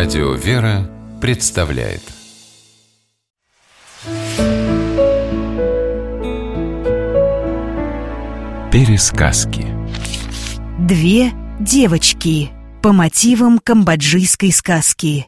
Радио «Вера» представляет Пересказки. Две девочки по мотивам камбоджийской сказки.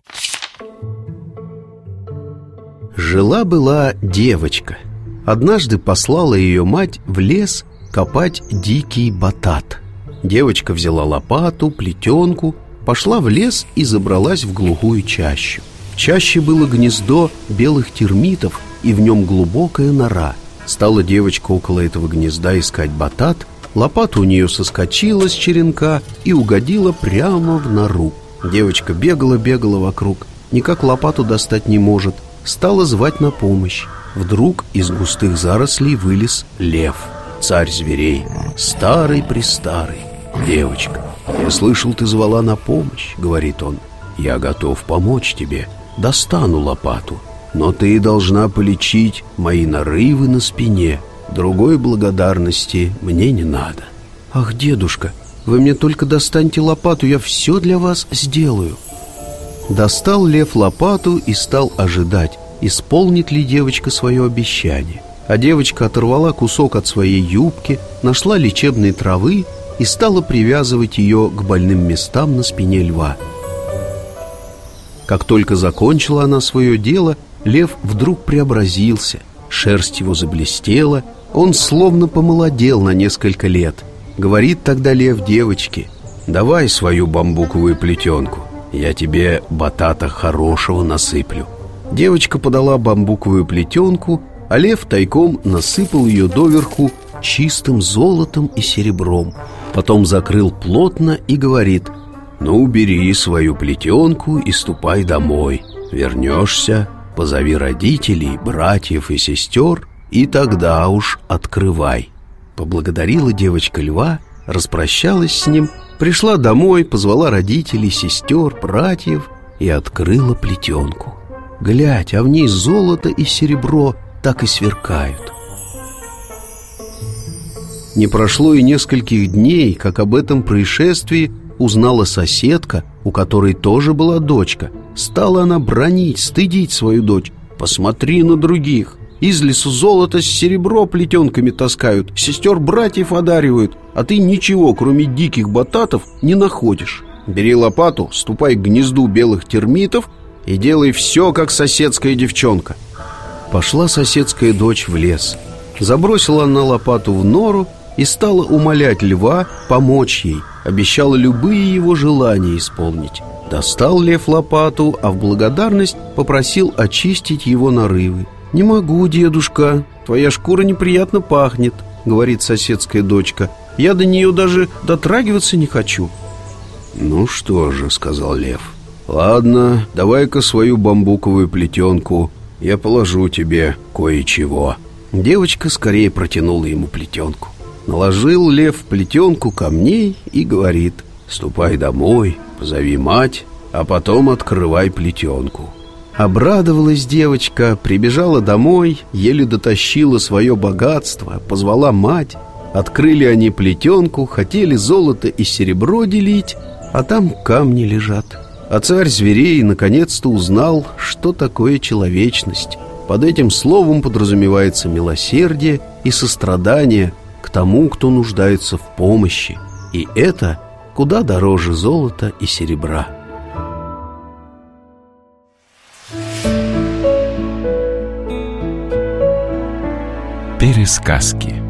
Жила-была девочка. Однажды послала ее мать в лес копать дикий батат. Девочка взяла лопату, плетенку, пошла в лес и забралась в глухую чащу. В чаще было гнездо белых термитов, и в нем глубокая нора. Стала девочка около этого гнезда искать батат. Лопата у нее соскочила с черенка и угодила прямо в нору. Девочка бегала вокруг, никак лопату достать не может. Стала звать на помощь. Вдруг из густых зарослей вылез лев, царь зверей, старый-престарый. «Девочка, я слышал, ты звала на помощь», — говорит он. «Я готов помочь тебе, достану лопату, но ты должна полечить мои нарывы на спине. Другой благодарности мне не надо». «Ах, дедушка, вы мне только достаньте лопату, я все для вас сделаю». Достал лев лопату и стал ожидать, исполнит ли девочка свое обещание. А девочка оторвала кусок от своей юбки, нашла лечебной травы и стала привязывать ее к больным местам на спине льва. Как только закончила она свое дело, лев вдруг преобразился, шерсть его заблестела, он словно помолодел на несколько лет. Говорит тогда лев девочке: «Давай свою бамбуковую плетенку, я тебе батата хорошего насыплю». Девочка подала бамбуковую плетенку, а лев тайком насыпал ее доверху чистым золотом и серебром. Потом закрыл плотно и говорит: «Ну, бери свою плетенку и ступай домой. Вернешься, позови родителей, братьев и сестер, и тогда уж открывай». Поблагодарила девочка льва, распрощалась с ним, пришла домой, позвала родителей, сестер, братьев и открыла плетенку. Глядь, а в ней золото и серебро так и сверкают. Не прошло и нескольких дней, как об этом происшествии узнала соседка, у которой тоже была дочка. Стала она бранить, стыдить свою дочь. «Посмотри на других. Из лесу золото с серебро плетенками таскают, сестер-братьев одаривают, а ты ничего, кроме диких бататов, не находишь. Бери лопату, ступай к гнезду белых термитов и делай все, как соседская девчонка». Пошла соседская дочь в лес. Забросила она лопату в нору и стала умолять льва помочь ей, обещала любые его желания исполнить. Достал лев лопату, а в благодарность попросил очистить его нарывы. «Не могу, дедушка, твоя шкура неприятно пахнет», — говорит соседская дочка. «Я до нее даже дотрагиваться не хочу». «Ну что же», — сказал лев, — «ладно, давай-ка свою бамбуковую плетенку, я положу тебе кое-чего». Девочка скорее протянула ему плетенку. Наложил лев в плетенку камней и говорит: «Ступай домой, позови мать, а потом открывай плетенку». Обрадовалась девочка, прибежала домой, еле дотащила свое богатство, позвала мать. Открыли они плетенку, хотели золото и серебро делить, а там камни лежат. А царь зверей наконец-то узнал, что такое человечность. Под этим словом подразумевается милосердие и сострадание к тому, кто нуждается в помощи. И это куда дороже золота и серебра. Пересказки.